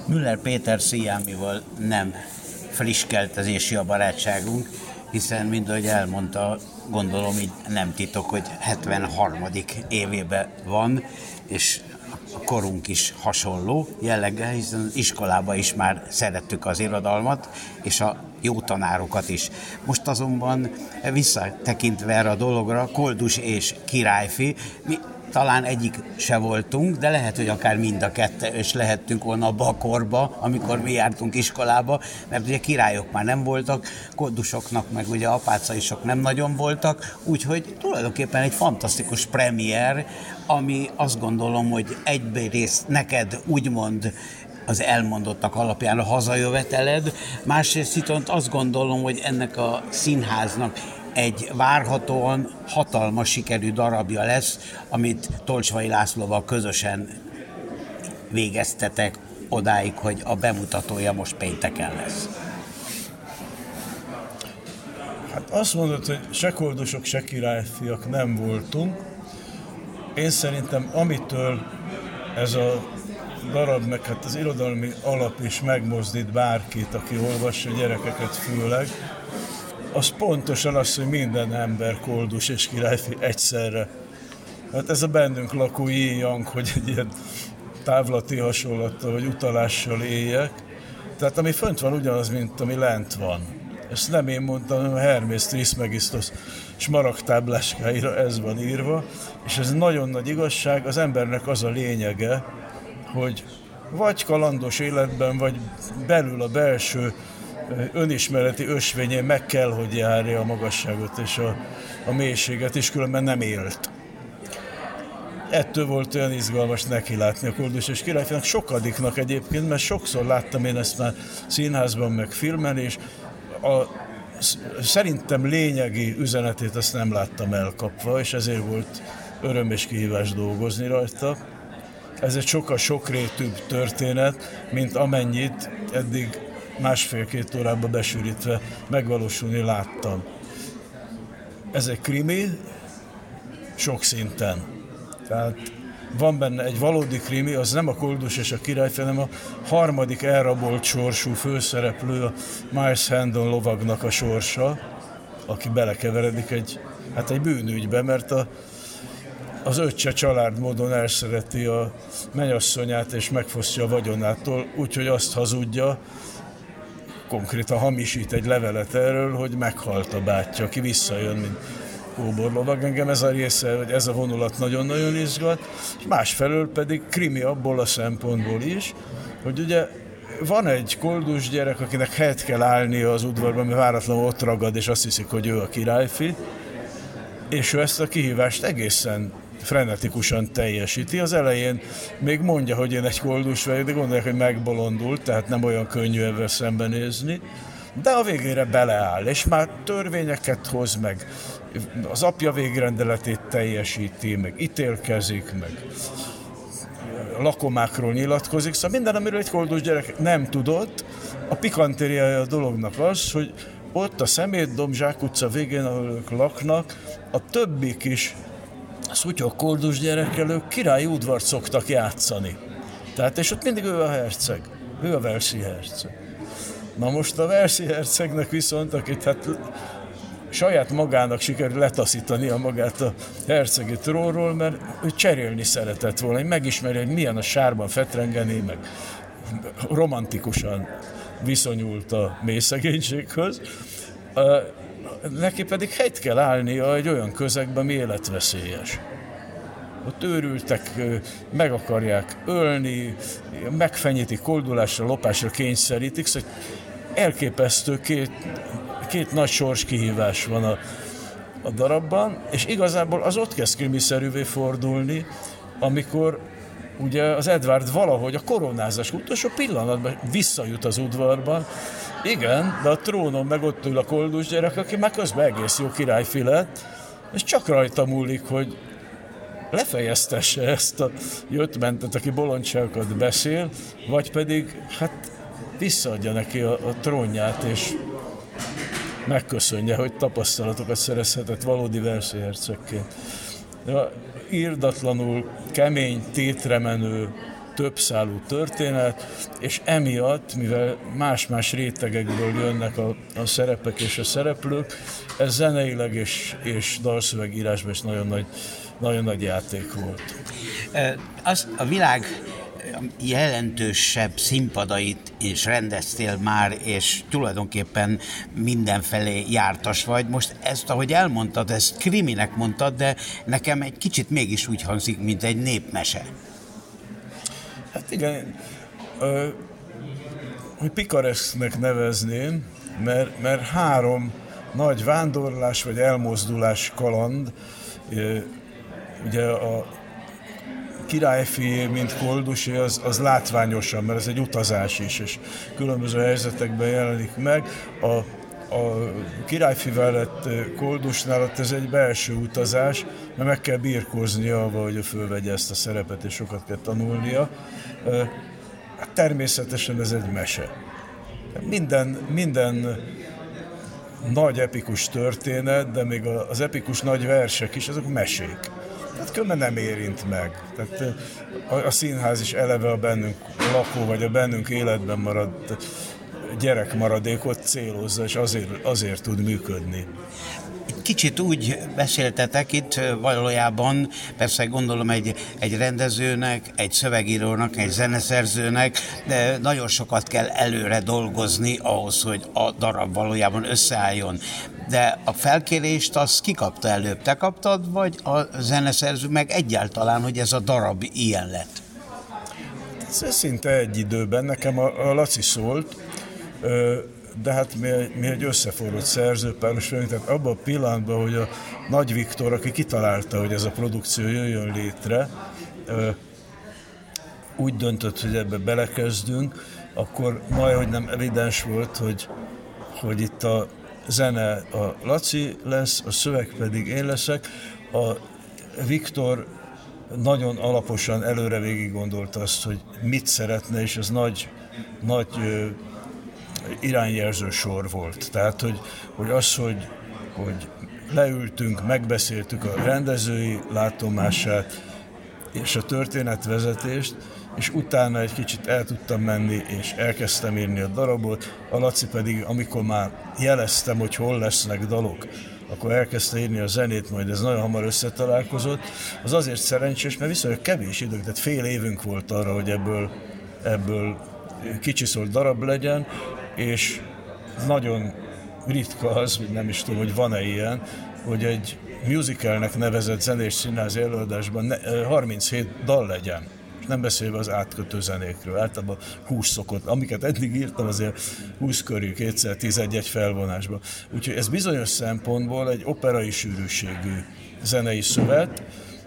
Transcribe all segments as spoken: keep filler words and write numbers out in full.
Müller Péter Sziámival nem frisskeltezési a barátságunk, hiszen mindahogy elmondta, gondolom így nem titok, hogy hetvenharmadik évében van, és a korunk is hasonló jelleggel, hiszen az iskolában is már szerettük az irodalmat, és a jó tanárokat is. Most azonban visszatekintve erre a dologra, Koldus és Királyfi, mi talán egyik se voltunk, de lehet, hogy akár mind a kettő, és lehettünk volna abba a korba, amikor mi jártunk iskolába, mert ugye királyok már nem voltak, koldusoknak meg ugye apácaisok nem nagyon voltak, úgyhogy tulajdonképpen egy fantasztikus premier, ami azt gondolom, hogy egyrészt neked úgymond az elmondottak alapján a hazajöveteled, másrészt viszont azt gondolom, hogy ennek a színháznak egy várhatóan hatalmas sikerű darabja lesz, amit Tolcsvai Lászlóval közösen végeztetek odáig, hogy a bemutatója most pénteken lesz. Hát azt mondod, hogy se koldusok, se királyfiak nem voltunk. Én szerintem amitől ez a darab, meg hát az irodalmi alap is megmozdít bárkit, aki olvassa, gyerekeket főleg, az pontosan az, hogy minden ember koldus és királyfi egyszerre. Hát ez a bennünk lakó yin-yang, hogy egy ilyen távlati hasonlattal vagy utalással éljek. Tehát ami fönt van, ugyanaz, mint ami lent van. Ezt nem én mondtam, hanem a Hermész Trismegistos smaragdtábláskáira ez van írva, és ez nagyon nagy igazság, az embernek az a lényege, hogy vagy kalandos életben, vagy belül a belső önismereti ösvényén meg kell, hogy járja a magasságot és a, a mélységet, és különben nem élt. Ettől volt olyan izgalmas neki látni a Koldus és Királyfinak, sokadiknak egyébként, mert sokszor láttam én ezt már színházban, meg filmen, és a, szerintem lényegi üzenetét azt nem láttam elkapva, és ezért volt öröm és kihívás dolgozni rajta. Ez egy sokkal sokrétűbb történet, mint amennyit eddig másfél-két órába besűrítve megvalósulni láttam. Ez egy krimi, sok szinten. Tehát van benne egy valódi krimi, az nem a Koldus és a Királyfi, hanem a harmadik elrabolt sorsú főszereplő, a Miles Hendon lovagnak a sorsa, aki belekeveredik egy, hát egy bűnügybe, mert a, az öccse családmódon elszereti a mennyasszonyát és megfosztja a vagyonától, úgyhogy azt hazudja, konkrétan hamisít egy levelet erről, hogy meghalt a bátyja, aki visszajön, mint kóborlovag. Engem ez a része, hogy ez a vonulat nagyon-nagyon izgat, és másfelől pedig krimi abból a szempontból is, hogy ugye van egy koldus gyerek, akinek helyet kell állnia az udvarban, mert váratlanul ott ragad, és azt hiszik, hogy ő a királyfi, és ő ezt a kihívást egészen frenetikusan teljesíti. Az elején még mondja, hogy én egy koldus vagyok, de gondolják, hogy megbolondult, tehát nem olyan könnyű ebben szembenézni, de a végére beleáll, és már törvényeket hoz meg, az apja végrendeletét teljesíti, meg ítélkezik, meg lakomákról nyilatkozik, szóval minden, amiről egy koldus gyerek nem tudott. A pikantériája a dolognak az, hogy ott a Szemétdomb Zsák utca végén, ahol ők laknak, a többi kis szutyok koldus gyerekkel ők királyi udvart szoktak játszani. Tehát, és ott mindig ő a herceg, ő a Walesi herceg. Na most a Walesi hercegnek viszont, akit hát saját magának sikerül letaszítania magát a hercegi trónról, mert ő cserélni szeretett volna, hogy megismeri, hogy milyen a sárban fetrengeni, meg romantikusan viszonyult a mélyszegénységhez. Neki pedig helyt kell állnia egy olyan közegben, ami életveszélyes. Ott őrültek, meg akarják ölni, megfenyítik, koldulásra, lopásra kényszerítik, szóval elképesztő két, két nagy sors kihívás van a, a darabban, és igazából az ott kezd krimiszerűvé fordulni, amikor ugye az Edward valahogy a koronázás utolsó pillanatban visszajut az udvarban. Igen, de a trónon meg ott ül a koldus gyerek, aki már közben egész jó királyfi lett, és csak rajta múlik, hogy lefejeztesse ezt a jöttmentet, aki bolondságokat beszél, vagy pedig hát visszaadja neki a, a trónját, és megköszönje, hogy tapasztalatokat szerezhetett valódi Walesi hercegként. Irdatlanul kemény, tétremenő, többszálú történet, és emiatt, mivel más-más rétegekből jönnek a, a szerepek és a szereplők, ez zeneileg és, és dalszövegírásban is nagyon nagy, nagyon nagy játék volt. Az a világ jelentősebb színpadait is rendeztél már, és tulajdonképpen mindenfelé jártas vagy. Most ezt, ahogy elmondtad, ezt kriminek mondtad, de nekem egy kicsit mégis úgy hangzik, mint egy népmese. Hát igen, ö, hogy pikareszknek nevezném, mert, mert három nagy vándorlás vagy elmozdulás kaland, ö, ugye a Királyfié, mint Koldusé, az, az látványosan, mert ez egy utazás is, és különböző helyzetekben jelenik meg. A, a Királyfivel lett Koldusnál ott ez egy belső utazás, mert meg kell birkóznia, hogy ő fölvegye ezt a szerepet, és sokat kell tanulnia. Hát természetesen ez egy mese. Minden, minden nagy epikus történet, de még az epikus nagy versek is, azok mesék. Tehát különben nem érint meg. Tehát a, a színház is eleve a bennünk lakó, vagy a bennünk életben maradt gyerekmaradékot célozza, és azért, azért tud működni. Kicsit úgy beszéltetek itt valójában, persze gondolom egy, egy rendezőnek, egy szövegírónak, egy zeneszerzőnek, de nagyon sokat kell előre dolgozni ahhoz, hogy a darab valójában összeálljon. De a felkérést azt ki kapta előbb? Te kaptad, vagy a zeneszerző, meg egyáltalán, hogy ez a darab ilyen lett? Ez szinte egy időben. Nekem a, a Laci szólt, de hát mi, mi egy összeforrott szerzőpáros vagyunk, tehát abban a pillanatban, hogy a Nagy Viktor, aki kitalálta, hogy ez a produkció jöjjön létre, úgy döntött, hogy ebbe belekezdünk, akkor majd, nem evidens volt, hogy, hogy itt a zene a Laci lesz, a szöveg pedig én leszek. A Viktor nagyon alaposan előre végig gondolta azt, hogy mit szeretne, és ez nagy, nagy irányjelző sor volt. Tehát, hogy, hogy az, hogy, hogy leültünk, megbeszéltük a rendezői látomását és a történetvezetést, és utána egy kicsit el tudtam menni, és elkezdtem írni a darabot. A Laci pedig, amikor már jeleztem, hogy hol lesznek dalok, akkor elkezdte írni a zenét, majd ez nagyon hamar összetalálkozott. Az azért szerencsés, mert viszonylag kevés idő, tehát fél évünk volt arra, hogy ebből, ebből kicsiszolt darab legyen, és nagyon ritka az, hogy nem is tudom, hogy van-e ilyen, hogy egy musicalnek nevezett zenés színházi előadásban harminchét dal legyen. Nem beszélve az átkötő zenékről, általában húsz szokott, amiket eddig írtam, azért húsz körül, kétszer tizenegy felvonásban. Úgyhogy ez bizonyos szempontból egy operai sűrűségű zenei szövet,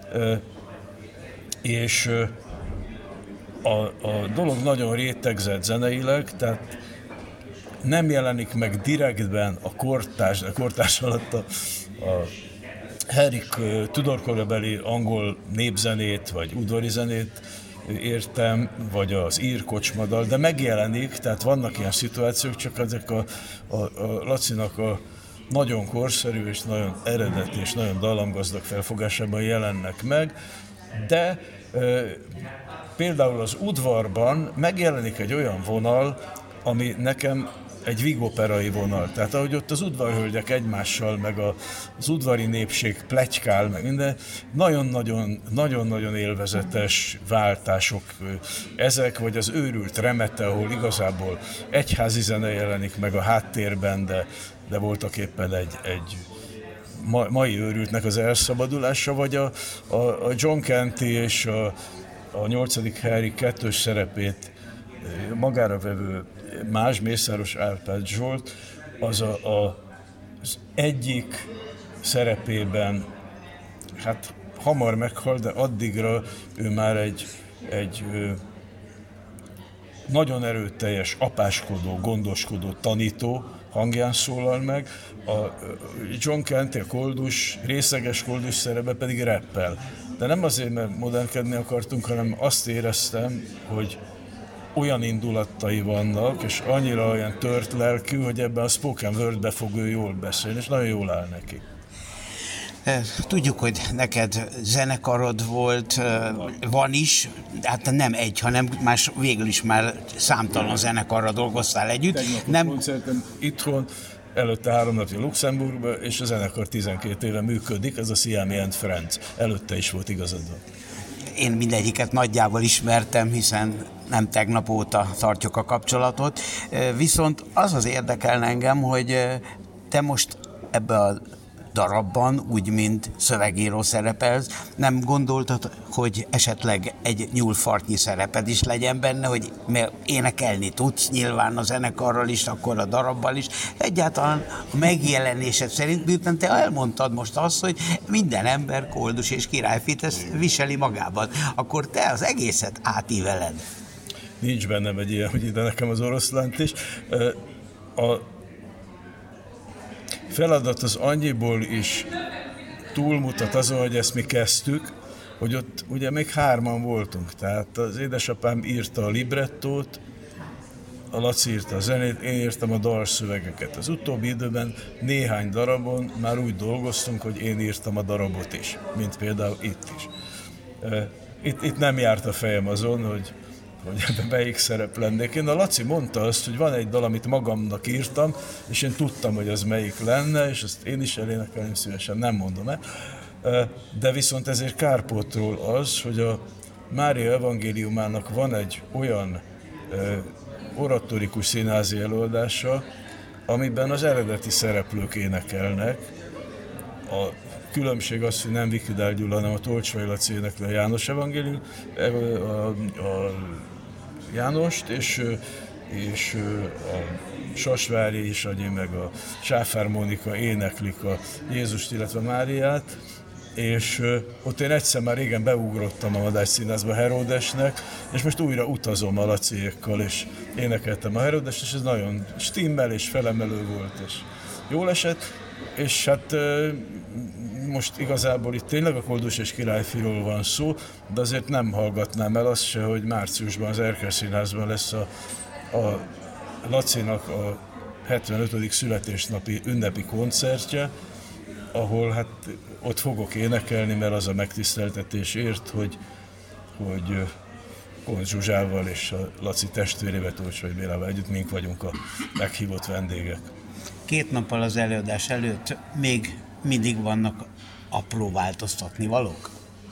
és a, a dolog nagyon rétegzett zeneileg, tehát nem jelenik meg direktben a kortárs, a kortárs alatt a, a Henrik tudorkorabeli angol népzenét, vagy udvari zenét értem, vagy az ír kocsmadal, de megjelenik, tehát vannak ilyen szituációk, csak ezek a, a, a Lacinak a nagyon korszerű és nagyon eredeti és nagyon dallamgazdag felfogásában jelennek meg, de e, például az udvarban megjelenik egy olyan vonal, ami nekem egy vígoperai vonal. Tehát ahogy ott az udvarhölgyek egymással, meg az udvari népség pletykál, meg minden, nagyon-nagyon, nagyon-nagyon élvezetes váltások ezek, vagy az őrült remete, ahol igazából egyházi zene jelenik meg a háttérben, de, de voltak éppen egy, egy mai őrültnek az elszabadulása, vagy a, a, a John Canty és a, a nyolcadik Henrik kettős szerepét magára vevő más Mészáros Árpád Zsolt, az a, a, az egyik szerepében, hát hamar meghal, de addigra ő már egy, egy ö, nagyon erőteljes, apáskodó, gondoskodó tanító hangján szólal meg. A John Canty, a koldus, részeges koldus szerepe pedig rappel. De nem azért, mert modernkedni akartunk, hanem azt éreztem, hogy olyan indulatai vannak, és annyira olyan tört lelkű, hogy ebben a spoken wordbe fog ő jól beszélni, és nagyon jól áll neki. Tudjuk, hogy neked zenekarod volt, van is, hát nem egy, hanem más, végül is már számtalan zenekarra dolgoztál együtt. Tegnap nem... koncertem itthon, előtte három napja Luxemburgban, és a zenekar tizenkét éve működik, ez a Siami and Friends. Előtte is volt, igazad van. Én mindegyiket nagyjából ismertem, hiszen nem tegnap óta tartjuk a kapcsolatot. Viszont az az érdekel engem, hogy te most ebbe a darabban, úgy, mint szövegíró szerepelsz, nem gondoltad, hogy esetleg egy nyúlfartnyi szereped is legyen benne, hogy énekelni tudsz nyilván a zenekarral is, akkor a darabbal is. Egyáltalán a megjelenésed szerint, miután te elmondtad most azt, hogy minden ember Koldus és Királyfit ezt viseli magában, akkor te az egészet átíveled. Nincs bennem egy ilyen, hogy ide nekem az oroszlánt is. A feladat az annyiból is túlmutat azon, hogy ezt mi kezdtük, hogy ott ugye még hárman voltunk. Tehát az édesapám írta a librettót, a Laci írta a zenét, én írtam a dalszövegeket. Az utóbbi időben néhány darabon már úgy dolgoztunk, hogy én írtam a darabot is, mint például itt is. Itt, itt nem járt a fejem azon, hogy hogy ebben melyik szerep lennék. Én a Laci mondta azt, hogy van egy dal, amit magamnak írtam, és én tudtam, hogy az melyik lenne, és azt én is elénekelném szívesen, nem mondom el. De viszont ezért kárpótról az, hogy a Mária evangéliumának van egy olyan oratorikus színházi előadása, amiben az eredeti szereplők énekelnek. A különbség az, hogy nem Vikidál Gyula, hanem a Tolcsvai Laci énekli a János evangélium, a, a, a Jánost, és, és a Sasvári Isanyi meg a Sáfár Mónika éneklik a Jézust, illetve Máriát, és ott én egyszer már régen beugrottam a Madách Színházba Heródesnek, és most újra utazom a Laciékkal, és énekeltem a Heródest, és ez nagyon stimmel és felemelő volt, és jól esett, és hát most igazából itt tényleg a Koldus és Királyfiról van szó, de azért nem hallgatnám el azt se, hogy márciusban az Erkel Színházban lesz a, a Lacinak a hetvenötödik születésnapi ünnepi koncertje, ahol hát ott fogok énekelni, mert az a megtiszteltetés ért, hogy, hogy Koncz Zsuzsával és a Laci testvérével, Tolcsvai Bélával együtt mink vagyunk a meghívott vendégek. Két nappal az előadás előtt még mindig vannak apró változtatni valók?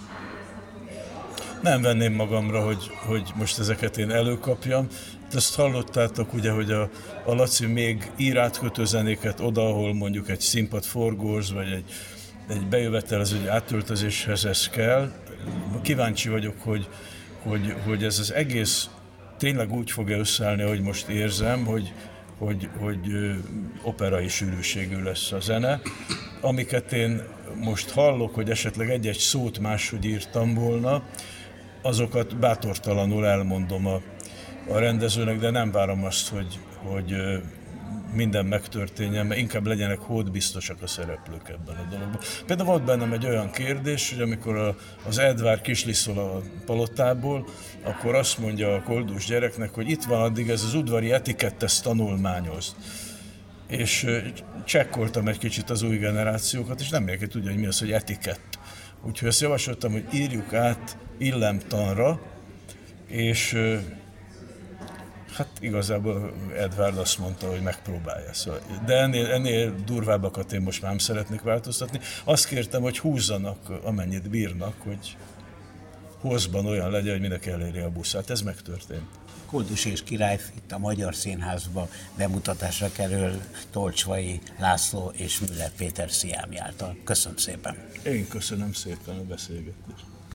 Nem venném magamra, hogy, hogy most ezeket én előkapjam. Ezt hallottátok ugye, hogy a, a Laci még ír átkötőzenéket oda, ahol mondjuk egy színpad forgós, vagy egy, egy bejövetelező, egy átöltözéshez ez kell. Kíváncsi vagyok, hogy, hogy, hogy ez az egész tényleg úgy fog-e összeállni, ahogy most érzem, hogy hogy, hogy operai sűrűségű lesz a zene. Amiket én most hallok, hogy esetleg egy-egy szót máshogy írtam volna, azokat bátortalanul elmondom a, a rendezőnek, de nem várom azt, hogy, hogy minden megtörténjen, mert inkább legyenek hódbiztosak a szereplők ebben a dologban. Például volt bennem egy olyan kérdés, hogy amikor a, az Edvár kisliszol a palotából, akkor azt mondja a koldus gyereknek, hogy itt van addig ez az udvari etikett, ezt tanulmányoz. És csekkoltam egy kicsit az új generációkat, és nem mindenki tudja, hogy mi az, hogy etikett. Úgyhogy ezt javasoltam, hogy írjuk át illemtanra, és hát igazából Edvard azt mondta, hogy megpróbálja. Szóval, de ennél, ennél durvábbakat én most már nem szeretnék változtatni. Azt kértem, hogy húzzanak, amennyit bírnak, hogy hosszban olyan legyen, hogy mindenki eléri a buszát. Ez megtörtént. Koldus és Királyfit a Magyar Színházba bemutatásra kerül Tolcsvai László és Müller Péter Siami által. Köszönöm szépen. Én köszönöm szépen a beszélgetést.